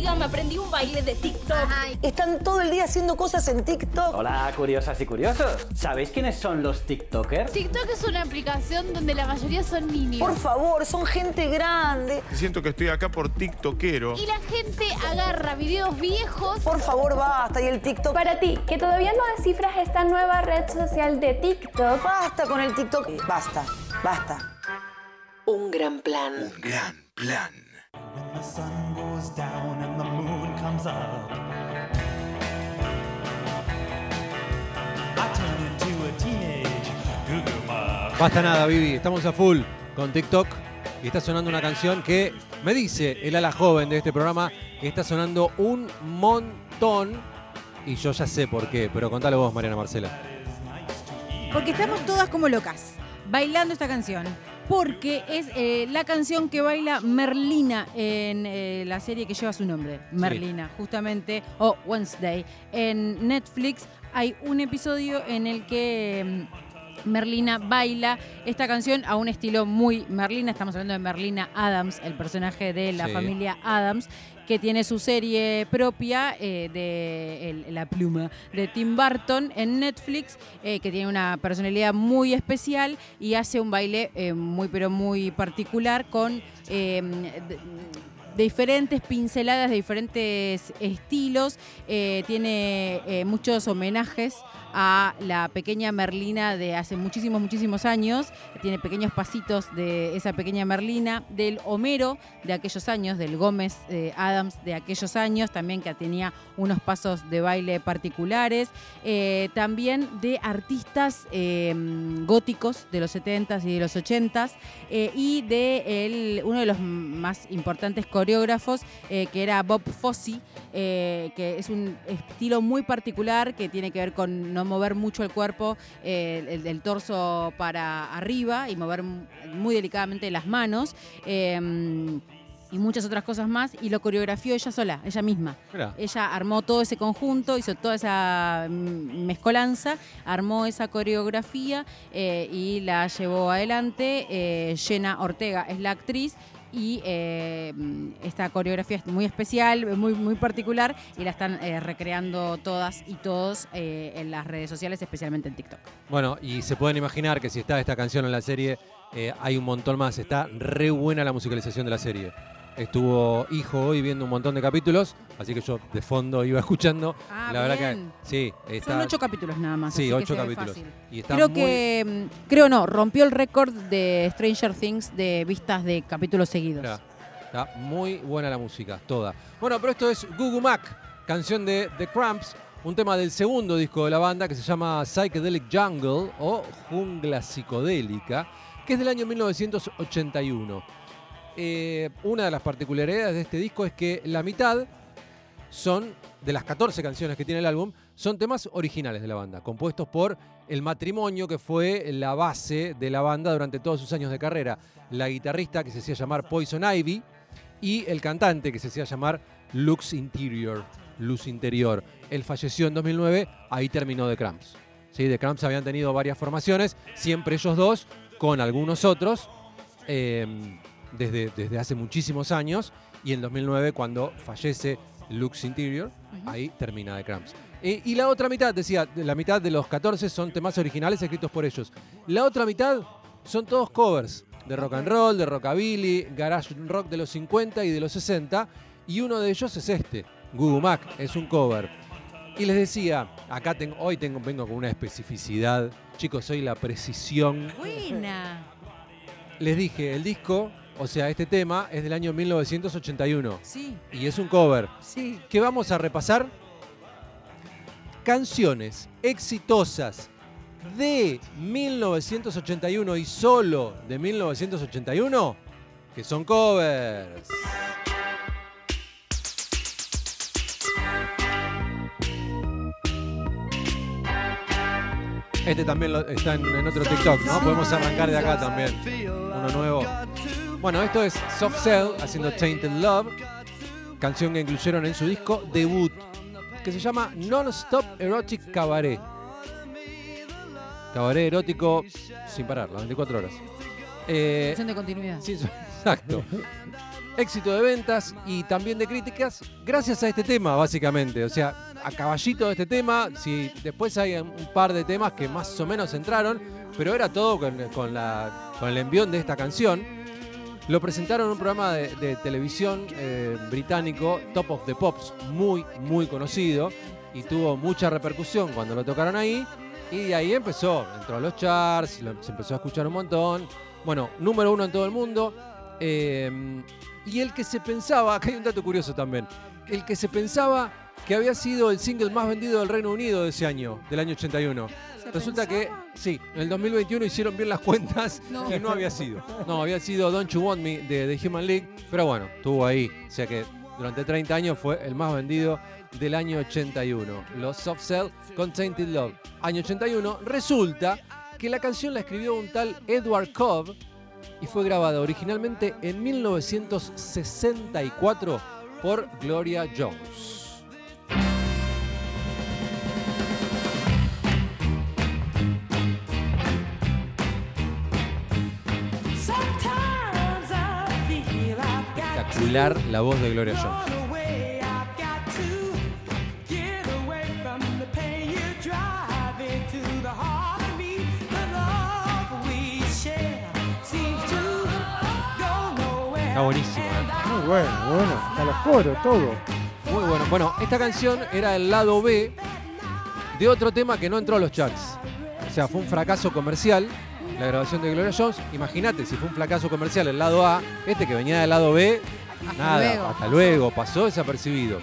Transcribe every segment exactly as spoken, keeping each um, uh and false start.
amiga, me aprendí un baile de TikTok. Ay. Están todo el día haciendo cosas en TikTok. Hola, curiosas y curiosos. ¿Sabéis quiénes son los TikTokers? TikTok es una aplicación donde la mayoría son niños. Por favor, son gente grande. Siento que estoy acá por tiktokero. Y la gente agarra videos viejos. Por favor, basta. Y el TikTok. Para ti, que todavía no descifras esta nueva red social de TikTok, Basta con el TikTok. Eh, Basta, basta. Un gran plan. Un gran plan. When the sun goes down and the moon comes up, I turn into a teenage Goo-Goo. Basta nada, Vivi. Estamos a full con TikTok y está sonando una canción que me dice el ala joven de este programa que está sonando un montón y yo ya sé por qué, pero contalo vos, Mariana Marcela. Porque estamos todas como locas bailando esta canción. Porque es eh, la canción que baila Merlina en eh, la serie que lleva su nombre, Merlina, sí. Justamente, o Wednesday. En Netflix hay un episodio en el que mm, Merlina baila esta canción a un estilo muy Merlina. Estamos hablando de Merlina Addams, el personaje de la sí. familia Addams, que tiene su serie propia eh, de el, La Pluma de Tim Burton en Netflix, eh, que tiene una personalidad muy especial y hace un baile eh, muy pero muy particular con eh, de, de diferentes pinceladas, de diferentes estilos. Eh, tiene eh, muchos homenajes a la pequeña Merlina de hace muchísimos, muchísimos años. Tiene pequeños pasitos de esa pequeña Merlina, del Homero de aquellos años, del Gómez eh, Adams de aquellos años, también que tenía unos pasos de baile particulares. Eh, también de artistas eh, góticos de los setentas y de los ochentas, eh, y de el, uno de los más importantes coreógrafos, eh, que era Bob Fosse, eh, que es un estilo muy particular que tiene que ver con no mover mucho el cuerpo, eh, el, el torso para arriba y mover muy delicadamente las manos, eh, y muchas otras cosas más, y lo coreografió ella sola, ella misma. Mirá. Ella armó todo ese conjunto, hizo toda esa mezcolanza, armó esa coreografía eh, y la llevó adelante. eh, Jenna Ortega es la actriz. Y eh, esta coreografía es muy especial, muy, muy particular, y la están eh, recreando todas y todos eh, en las redes sociales, especialmente en TikTok. Bueno, y se pueden imaginar que si está esta canción en la serie, eh, hay un montón más. Está re buena la musicalización de la serie. Estuvo Hijo hoy viendo un montón de capítulos, así que yo de fondo iba escuchando. Ah, la verdad bien. que sí, está... Son ocho capítulos nada más. Sí, así ocho que capítulos. Y está creo muy... que, creo no, rompió el récord de Stranger Things de vistas de capítulos seguidos. Está, está muy buena la música, toda. Bueno, pero esto es Goo Goo Mac, canción de The Cramps, un tema del segundo disco de la banda que se llama Psychedelic Jungle o Jungla Psicodélica, que es del año mil novecientos ochenta y uno. Eh, una de las particularidades de este disco es que la mitad son, de las catorce canciones que tiene el álbum, son temas originales de la banda, compuestos por el matrimonio que fue la base de la banda durante todos sus años de carrera. La guitarrista, que se hacía llamar Poison Ivy, y el cantante, que se hacía llamar Lux Interior, Luz Interior. Él falleció en dos mil nueve, ahí terminó The Cramps. ¿Sí? The Cramps habían tenido varias formaciones, siempre ellos dos, con algunos otros, eh, Desde, desde hace muchísimos años, y en dos mil nueve, cuando fallece Lux Interior, uh-huh. ahí termina The Cramps. E, y la otra mitad, decía, la mitad de los catorce son temas originales escritos por ellos. La otra mitad son todos covers de rock and roll, de rockabilly, garage rock de los cincuenta y de los sesenta, y uno de ellos es este, Goo Goo Mac, es un cover. Y les decía, acá tengo, hoy tengo, vengo con una especificidad, chicos, soy la precisión. Buena. Les dije, el disco... O sea, este tema es del año mil novecientos ochenta y uno. Sí. Y es un cover. Sí. Que vamos a repasar. Canciones exitosas de mil novecientos ochenta y uno y solo de mil novecientos ochenta y uno, que son covers. Este también lo, está en, en otro TikTok, ¿no? Podemos arrancar de acá también. Uno nuevo. Bueno, esto es Soft Cell haciendo Tainted Love, canción que incluyeron en su disco debut, que se llama Non-Stop Erotic Cabaret. Cabaret erótico sin parar, las veinticuatro horas. Eh, Canción de continuidad. Sí, exacto. Éxito de ventas y también de críticas gracias a este tema, básicamente. O sea, a caballito de este tema. Si después hay un par de temas que más o menos entraron, pero era todo con, con, la, con el envión de esta canción. Lo presentaron en un programa de, de televisión eh, británico, Top of the Pops, muy, muy conocido. Y tuvo mucha repercusión cuando lo tocaron ahí. Y de ahí empezó, entró a los charts, lo, se empezó a escuchar un montón. Bueno, número uno en todo el mundo. Eh, y el que se pensaba, acá hay un dato curioso también, el que se pensaba que había sido el single más vendido del Reino Unido de ese año, del año ochenta y uno. Resulta pensaba? que, sí, en el dos mil veintiuno hicieron bien las cuentas no. y no había sido. No, había sido Don't You Want Me de The Human League, pero bueno, estuvo ahí. O sea que durante treinta años fue el más vendido del año ochenta y uno. Los Soft Cell con Tainted Love. Año ochenta y uno. Resulta que la canción la escribió un tal Edward Cobb y fue grabada originalmente en mil novecientos sesenta y cuatro por Gloria Jones. Espectacular la voz de Gloria Jones. Está buenísimo. ¿eh? Muy bueno, bueno. A los coros, todo. Muy bueno. Bueno, esta canción era el lado B de otro tema que no entró a los charts. O sea, fue un fracaso comercial la grabación de Gloria Jones. Imagínate, si fue un fracaso comercial el lado A, este que venía del lado B, hasta nada, luego. hasta luego, pasó desapercibido.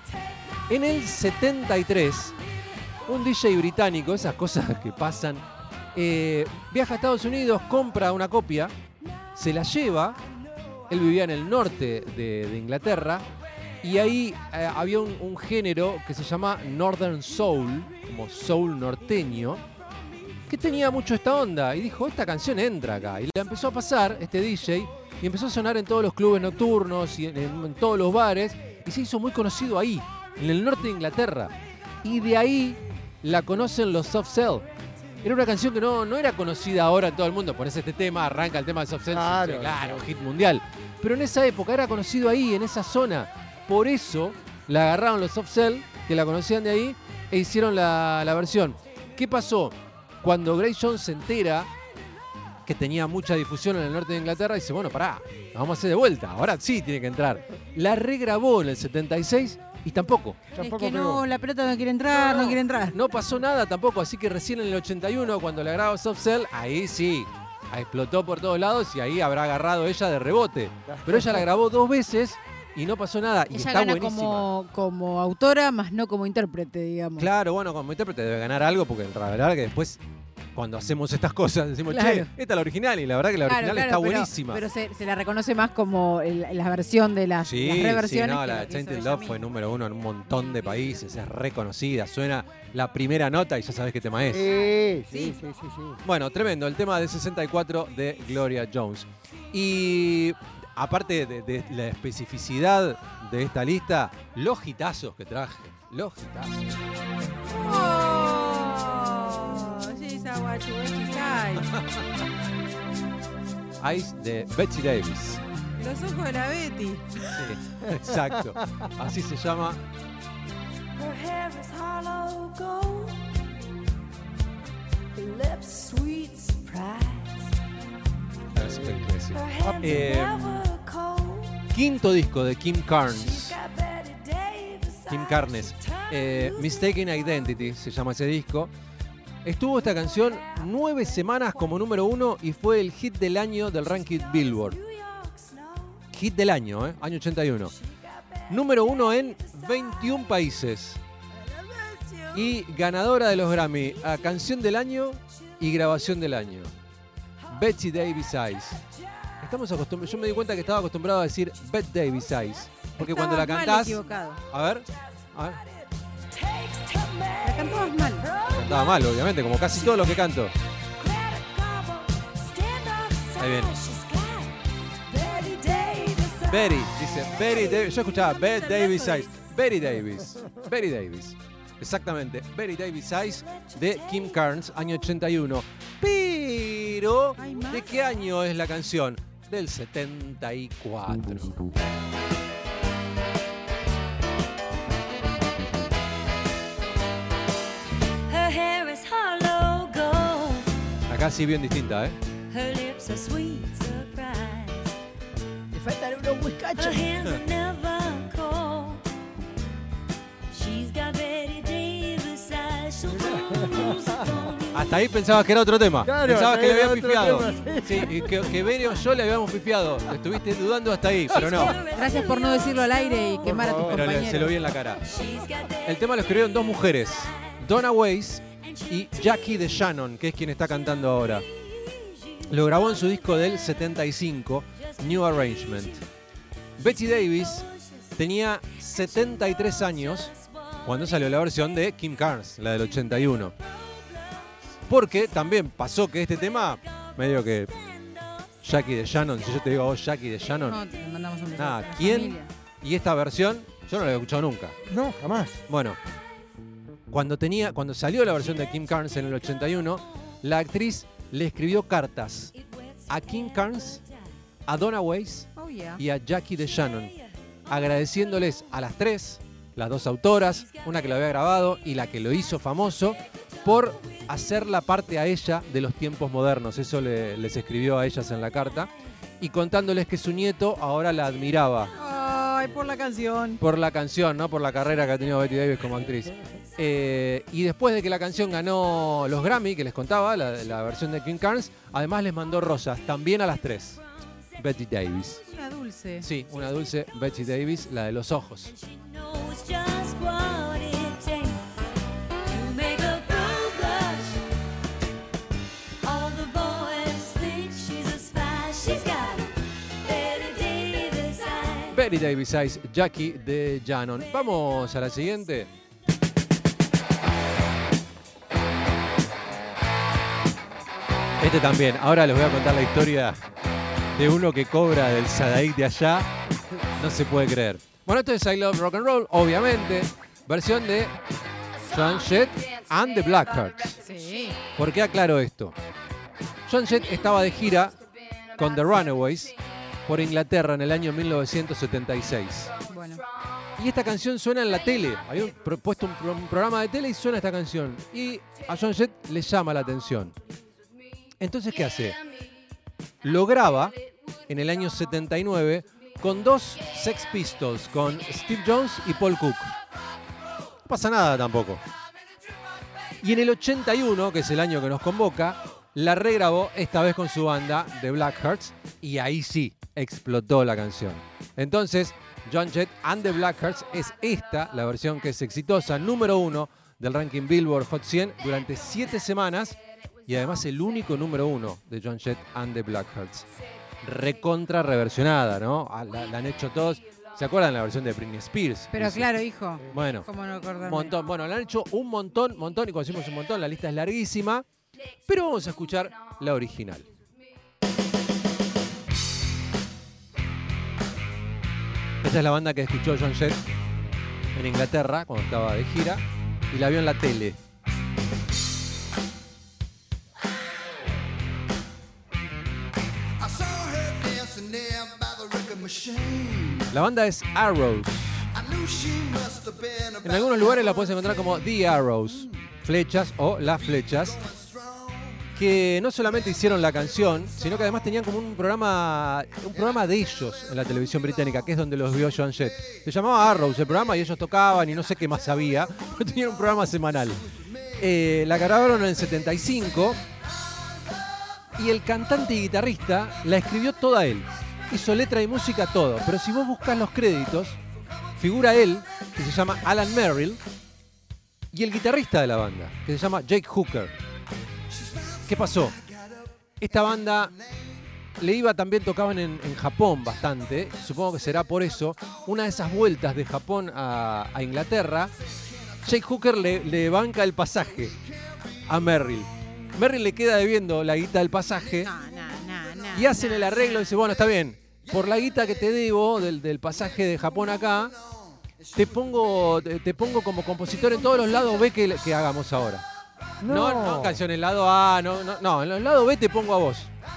En el setenta y tres, un D J británico, esas cosas que pasan, eh, viaja a Estados Unidos, compra una copia, se la lleva. Él vivía en el norte de, de Inglaterra y ahí eh, había un, un género que se llama Northern Soul, como soul norteño, que tenía mucho esta onda y dijo, esta canción entra acá. Y la empezó a pasar este D J y empezó a sonar en todos los clubes nocturnos y en, en, en todos los bares y se hizo muy conocido ahí, en el norte de Inglaterra. Y de ahí la conocen los Soft Cell. Era una canción que no, no era conocida ahora en todo el mundo. Pones este tema, arranca el tema de Soft Cell, claro, claro, hit mundial. Pero en esa época era conocido ahí, en esa zona. Por eso la agarraron los Soft Cell, que la conocían de ahí, e hicieron la, la versión. ¿Qué pasó? Cuando Grace Jones se entera que tenía mucha difusión en el norte de Inglaterra, dice, bueno, pará, la vamos a hacer de vuelta. Ahora sí tiene que entrar. La regrabó en el setenta y seis y tampoco. Es tampoco que pegó. no, la pelota no quiere entrar, no, no, no quiere entrar. No pasó nada tampoco, así que recién en el ochenta y uno, cuando la grabó Soft Cell, ahí sí, explotó por todos lados y ahí habrá agarrado ella de rebote. Pero ella la grabó dos veces y no pasó nada. Y ella está gana buenísima. Como, como autora, más no como intérprete, digamos. Claro, bueno, como intérprete debe ganar algo, porque la verdad que después, cuando hacemos estas cosas, decimos, claro. che, esta es la original, y la verdad que la claro, original claro, está pero, buenísima. Pero se, se la reconoce más como el, la versión de las, sí, las reversiones. Sí, no, la Tainted Love fue número uno en un montón de países, es reconocida, suena la primera nota y ya sabes qué tema es. Sí, sí, sí, sí, sí. Bueno, tremendo, el tema de sesenta y cuatro de Gloria Jones. Y aparte de, de la especificidad de esta lista, los hitazos que traje, los hitazos. Oh, she's a what you Ice de Betsy Davis. Los ojos de la Betty. Sí, exacto. Así se llama. Her hair is hollow gold. Her lips sweet surprise. Perfecto. Eh, quinto disco de Kim Carnes. Kim Carnes. Eh, Mistaken Identity se llama ese disco. Estuvo esta canción nueve semanas como número uno y fue el hit del año del ranking Billboard. Hit del año, ¿eh? Año ochenta y uno. Número uno en veintiún países. Y ganadora de los Grammy a Canción del Año y Grabación del Año. Betsy Davis Eyes. Estamos acostumbrados. Yo me di cuenta que estaba acostumbrado a decir Bette Davis Eyes. Porque Estabas cuando la mal cantás. equivocado. A ver. A ver. La cantabas mal. Cantaba mal, obviamente, como casi todo lo que canto. Ahí viene. Betty, dice Betty Davis. Yo escuchaba Bette Davis Eyes. Betty Davis. Betty Davis. Exactamente. Betty Davis Eyes de Kim Carnes, año ochenta y uno. Pero, ¿de qué año es la canción? del setenta y cuatro. Her hair is hollow gold. Acá sí bien distinta, ¿eh? Her lips are sweet surprise. Le faltan unos whiskachos. Her hands are never cold. She's got Betty Davis eyes. She'll do something. Hasta ahí pensabas que era otro tema. Claro, pensabas que le era habían otro pifiado. tema, Sí, y que, que Beni o yo le habíamos pifiado. Estuviste dudando hasta ahí, pero no. Gracias por no decirlo al aire y quemar a tus Pero le- compañeros. se lo vi en la cara. El tema lo escribieron dos mujeres, Donna Weiss y Jackie DeShannon, que es quien está cantando ahora. Lo grabó en su disco del setenta y cinco, New Arrangement. Betty Davis tenía setenta y tres años cuando salió la versión de Kim Carnes, la del ochenta y uno. Porque también pasó que este tema, medio que Jackie DeShannon, si yo te digo a vos Jackie DeShannon, No, te mandamos un beso. nada, a la ¿quién? familia. Y esta versión, yo no la he escuchado nunca. No, jamás. Bueno, cuando, tenía, cuando salió la versión de Kim Carnes en el ochenta y uno, la actriz le escribió cartas a Kim Carnes, a Donna Weiss Oh, yeah. y a Jackie DeShannon, agradeciéndoles a las tres, las dos autoras, una que lo había grabado y la que lo hizo famoso, por hacer la parte a ella de los tiempos modernos. Eso le- les escribió a ellas en la carta, y contándoles que su nieto ahora la admiraba Ay, por la canción. por la canción, no por la carrera que ha tenido Betty Davis como actriz. Eh, y después de que la canción ganó los Grammy, que les contaba, la, la versión de Kim Carnes, además les mandó rosas, también a las tres. Betty Davis. Una dulce. Sí, una dulce Betty Davis, la de los ojos. Knows just what it takes to make a girl blush. All the boys think she's a spy. She's got Betty Davis eyes. Betty Davis Eyes, Jackie DeShannon. Vamos a la siguiente. Este también. Ahora les voy a contar la historia de uno que cobra del Sadaik de allá. No se puede creer. Bueno, esto es I Love Rock and Roll, obviamente. Versión de Joan Jett and the Blackhearts. Sí. ¿Por qué aclaro esto? Joan Jett estaba de gira con The Runaways por Inglaterra en el año mil novecientos setenta y seis. Bueno. Y esta canción suena en la tele. Había un- pro- puesto un, pro- un programa de tele y suena esta canción. Y a Joan Jett le llama la atención. Entonces, ¿qué hace? Lo graba en el año setenta y nueve con dos Sex Pistols, con Steve Jones y Paul Cook. No pasa nada tampoco. Y en el ochenta y uno, que es el año que nos convoca, la regrabó esta vez con su banda, The Blackhearts, y ahí sí explotó la canción. Entonces, Joan Jett and the Blackhearts es esta, la versión que es exitosa, número uno del ranking Billboard Hot cien durante siete semanas, y además el único número uno de Joan Jett and the Blackhearts. Recontra reversionada, ¿no? Ah, La, la han hecho todos. ¿Se acuerdan de la versión de Britney Spears? Pero Dice, claro, hijo. Bueno, ¿Cómo no acordarme? un montón. Bueno, la han hecho un montón, montón, y cuando decimos un montón, la lista es larguísima. Pero vamos a escuchar la original. Esta es la banda que escuchó Joan Jett en Inglaterra cuando estaba de gira y la vio en la tele. La banda es Arrows. En algunos lugares la puedes encontrar como The Arrows, flechas o las flechas, que no solamente hicieron la canción, sino que además tenían como un programa, un programa de ellos en la televisión británica, que es donde los vio Joan Jett. Se llamaba Arrows el programa y ellos tocaban y no sé qué más había, pero tenían un programa semanal. Eh, la grabaron en el setenta y cinco y el cantante y guitarrista la escribió toda él. Hizo letra y música todo, pero si vos buscas los créditos, figura él, que se llama Alan Merrill, y el guitarrista de la banda, que se llama Jake Hooker. ¿Qué pasó? Esta banda le iba también, tocaban en, en Japón bastante, supongo que será por eso. Una de esas vueltas de Japón a, a Inglaterra, Jake Hooker le, le banca el pasaje a Merrill. Merrill le queda debiendo la guita del pasaje No, no, no, no, y hacen no, el arreglo y dice, bueno, está bien, por la guita que te debo del, del pasaje de Japón acá, te pongo, te, te pongo como compositor en todos los lados B que, que hagamos ahora. No, no, No. canción en el lado A, no, no, no, en el lado B te pongo a vos.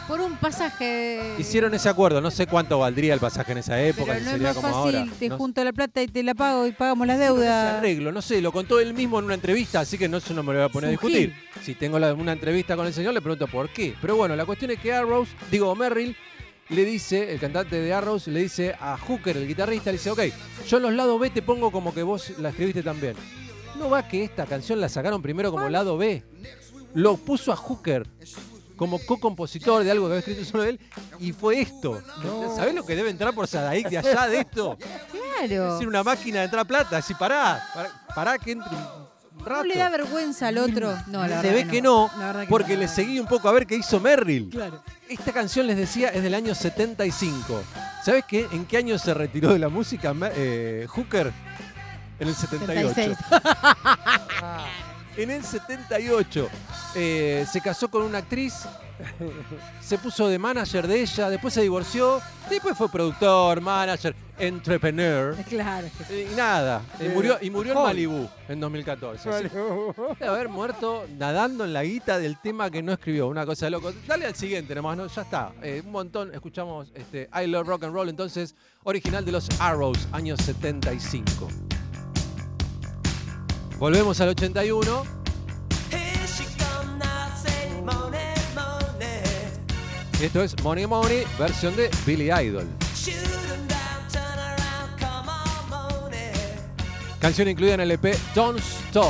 Por un pasaje. Hicieron ese acuerdo, no sé cuánto valdría el pasaje en esa época, Pero si no es sería más como fácil, ahora. te No junto la plata y te la pago y pagamos las sé, ese deudas. arreglo, no sé, lo contó él mismo en una entrevista, así que no, eso no me lo voy a poner a Es un discutir. Si tengo la- una entrevista con el señor, le pregunto por qué. Pero bueno, la cuestión es que Arrows, digo, Merrill, le dice, el cantante de Arrows, le dice a Hooker, el guitarrista, le dice, ok, yo en los lados B te pongo como que vos la escribiste también. ¿No va que esta canción la sacaron primero como lado B? Lo puso a Hooker como co-compositor de algo que había escrito solo él, y fue esto. ¿Sabés lo que debe entrar por Sadaic de allá de esto? Es Claro. decir, una máquina de entrar plata, así pará, pará, pará que entre un rato. ¿No le da vergüenza al otro? No, la Se verdad ve que no, La verdad que porque no. le seguí un poco a ver qué hizo Merrill. Claro. Esta canción, les decía, es del año setenta y cinco. ¿Sabes qué? ¿En qué año se retiró de la música eh, Hooker? En el setenta y ocho. setenta y seis. En el setenta y ocho. Eh, se casó con una actriz, se puso de manager de ella, después se divorció, después fue productor, manager, entrepreneur. Claro. Y nada, y murió, y murió en Joder. Malibú en dos mil catorce. Sí. Debe haber muerto nadando en la guita del tema que no escribió, una cosa de loco. Dale al siguiente nomás, ¿no? Ya está. Eh, un montón, escuchamos este, I Love Rock and Roll, entonces, original de los Arrows, año setenta y cinco. Volvemos al ochenta y uno. Y esto es Money Money, versión de Billy Idol. Canción incluida en el E P Don't Stop.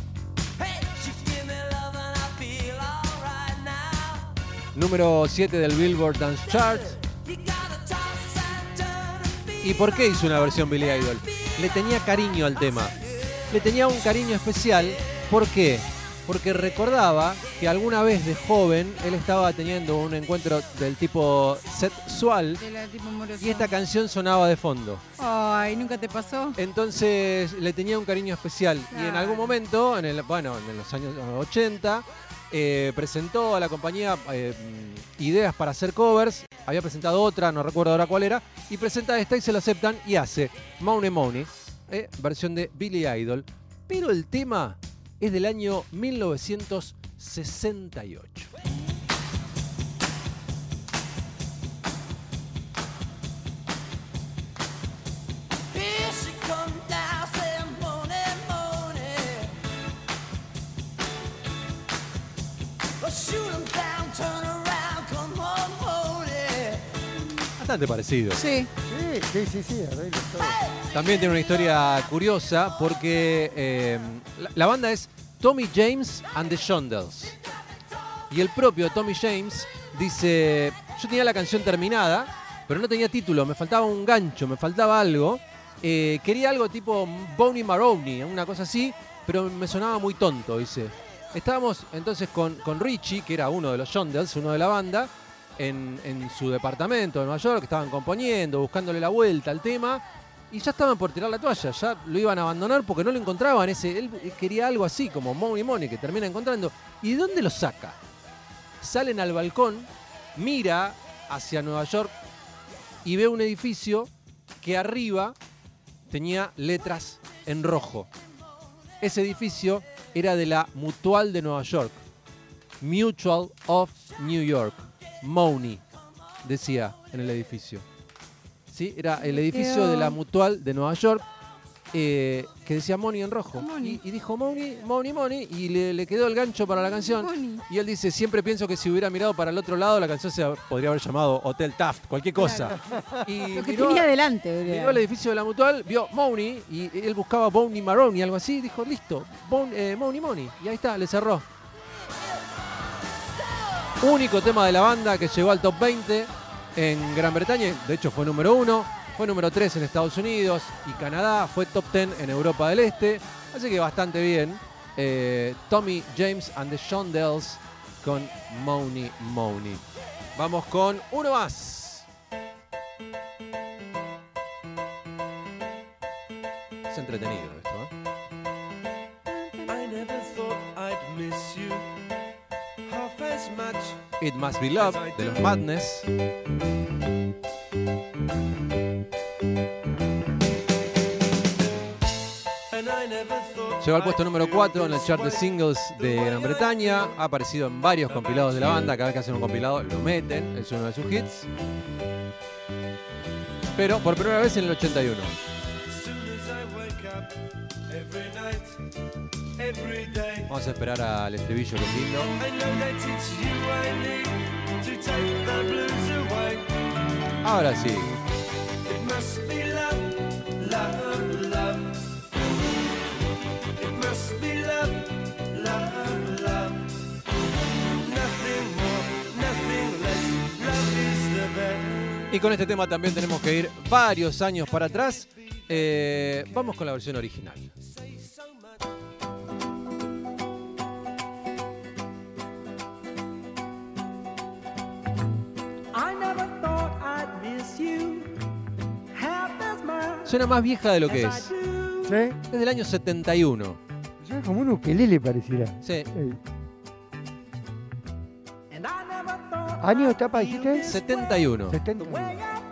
Número siete del Billboard Dance Chart. ¿Y por qué hizo una versión Billy Idol? Le tenía cariño al tema. Le tenía un cariño especial. ¿Por qué? Porque recordaba que alguna vez de joven él estaba teniendo un encuentro del tipo sexual De la tipo amorosa. y esta canción sonaba de fondo. Ay, ¿nunca te pasó? Entonces le tenía un cariño especial y en Claro. algún momento, en el, bueno, en los años ochenta, eh, presentó a la compañía eh, ideas para hacer covers. Había presentado otra, no recuerdo ahora cuál era, y presenta esta y se la aceptan y hace Money Money, eh, versión de Billy Idol. Pero el tema es del año mil novecientos sesenta y ocho. Bastante parecido. Sí. Sí, sí, sí, sí, arreglo todo. También tiene una historia curiosa porque eh, la, la banda es Tommy James and the Shondells. Y el propio Tommy James dice, yo tenía la canción terminada, pero no tenía título, me faltaba un gancho, me faltaba algo. Eh, quería algo tipo Boney Maroney, una cosa así, pero me sonaba muy tonto, dice. Estábamos entonces con, con Richie, que era uno de los Shondells, uno de la banda, en, en su departamento de Nueva York, que estaban componiendo, buscándole la vuelta al tema, y ya estaban por tirar la toalla, ya lo iban a abandonar porque no lo encontraban. Ese, él quería algo así, como Money Money, que termina encontrando. ¿Y de dónde lo saca? Salen al balcón, mira hacia Nueva York y ve un edificio que arriba tenía letras en rojo. Ese edificio era de la Mutual de Nueva York. Mutual of New York. Money, decía en el edificio. ¿Sí? Era el edificio de la Mutual de Nueva York, eh, que decía Money en rojo. Money. Y, y dijo Money, Money, Money, y le, le quedó el gancho para la canción. Money. Y él dice, siempre pienso que si hubiera mirado para el otro lado, la canción se podría haber llamado Hotel Taft, cualquier cosa. Y Lo que miró- tenía adelante. Miró el edificio de la Mutual, vio Money, y él buscaba Boney Maroney, algo así, dijo, listo, Bon- eh, Money Money. Y ahí está, le cerró. Único tema de la banda que llegó al top veinte en Gran Bretaña, de hecho fue número uno, fue número tres en Estados Unidos y Canadá, fue top diez en Europa del Este, así que bastante bien. Eh, Tommy James and the Shondells con Money Money. Vamos con uno más. Es entretenido esto, ¿eh? I never thought I'd miss you half as much. It Must Be Love, de los Madness. Llegó al puesto número cuatro en el chart de singles de Gran Bretaña. Ha aparecido en varios compilados de la banda. Cada vez que hacen un compilado lo meten. Es uno de sus hits. Pero por primera vez en el ochenta y uno. Vamos a esperar al estribillo, que es lindo. Ahora sí. Y con este tema también tenemos que ir varios años para atrás. Eh, vamos con la versión original. Suena más vieja de lo que es. ¿Sí? Es del año setenta y uno. Suena como un ukelele pareciera. Sí. Sí. ¿Año de tapa dijiste? setenta y uno. setenta y uno.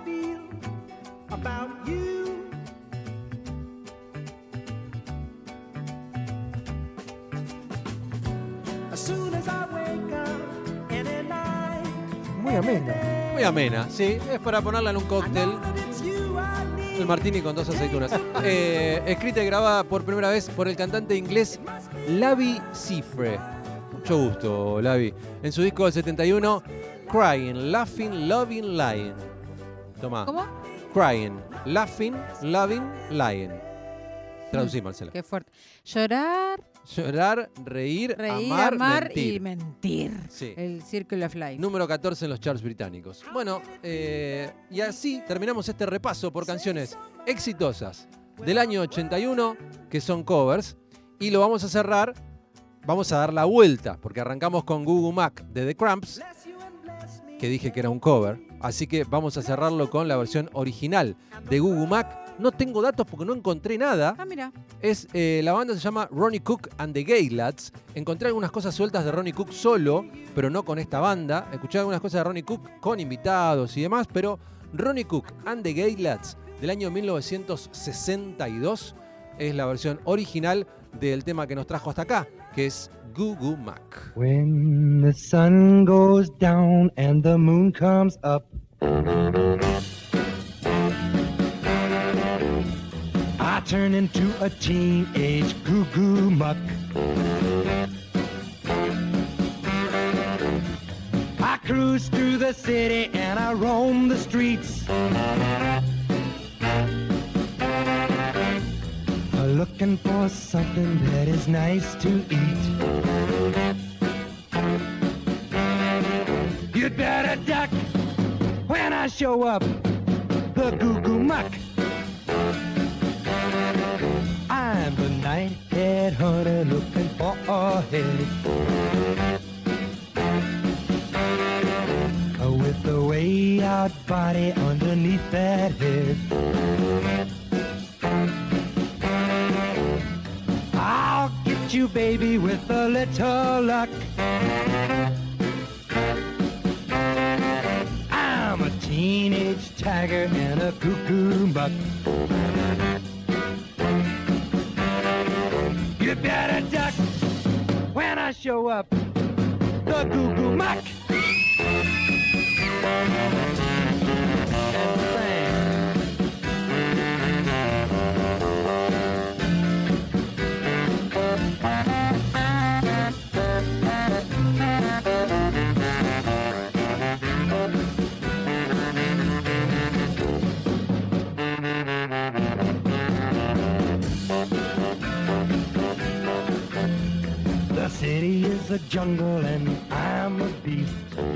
Muy amena. Muy amena, sí. Es para ponerla en un cóctel. El martini con dos aceitunas. Eh, escrita y grabada por primera vez por el cantante inglés Lavi Siffre. Mucho gusto, Lavi. En su disco del setenta y uno, Crying, Laughing, Loving, Lying. Tomá. ¿Cómo? Crying, Laughing, Loving, Lying. Traducí, Marcela. Qué fuerte. Llorar, Llorar, reír, reír, amar, amar mentir. y mentir. Sí. El Circle of Life. Número catorce en los charts británicos. Bueno, eh, y así terminamos este repaso por canciones exitosas del año ochenta y uno, que son covers, y lo vamos a cerrar, vamos a dar la vuelta, porque arrancamos con Goo Goo Mac de The Cramps, que dije que era un cover, así que vamos a cerrarlo con la versión original de Goo Goo Mac. No tengo datos porque no encontré nada. Ah, mira. Es, eh, la banda se llama Ronnie Cook and the Gay Lads. Encontré algunas cosas sueltas de Ronnie Cook solo, pero no con esta banda. Escuché algunas cosas de Ronnie Cook con invitados y demás, pero Ronnie Cook and the Gay Lads del año mil novecientos sesenta y dos es la versión original del tema que nos trajo hasta acá, que es Goo Goo Mac. When the sun goes down and the moon comes up, I turn into a teenage Goo Goo Muck. I cruise through the city and I roam the streets, looking for something that is nice to eat. You'd better duck when I show up, the Goo Goo Muck. I'm the night-head hunter looking for a head, with the way-out body underneath that head. I'll get you, baby, with a little luck. I'm a teenage tiger and a cuckoo buck. You better duck when I show up, the Goo Goo Muck. The city is a jungle and I'm a beast,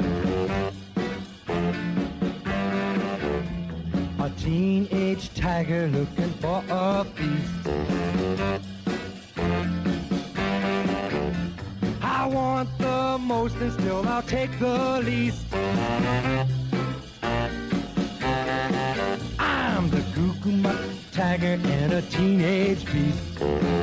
a teenage tiger looking for a feast. I want the most and still I'll take the least. I'm the Goo Goo Muck tiger and a teenage beast.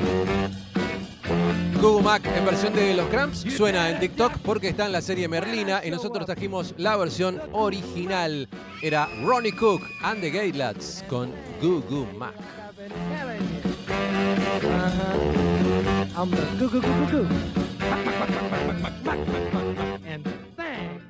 Goo Goo Mac en versión de los Cramps suena en TikTok porque está en la serie Merlina y nosotros trajimos la versión original. Era Ronnie Cook and the Gay Lads con Goo Goo Mac. Uh-huh. I'm the goo goo goo goo goo.